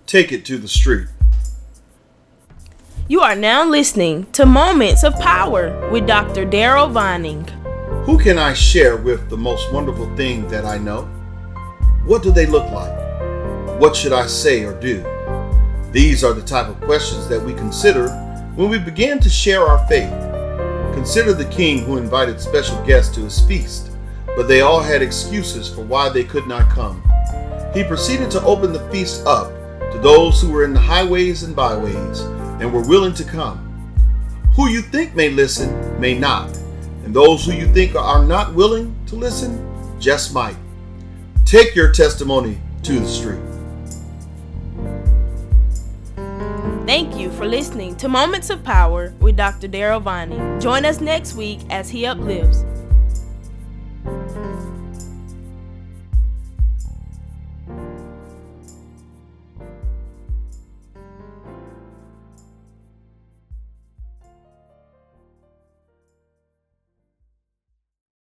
Take it to the street. You are now listening to Moments of Power with Dr. Daryl Vining. Who can I share with the most wonderful thing that I know? What do they look like? What should I say or do? These are the type of questions that we consider when we begin to share our faith. Consider the king who invited special guests to his feast, but they all had excuses for why they could not come. He proceeded to open the feast up to those who were in the highways and byways and were willing to come. Who you think may listen may not, and those who you think are not willing to listen just might. Take your testimony to the street. Thank you for listening to Moments of Power with Dr. Daryl Vining. Join us next week as he uplifts.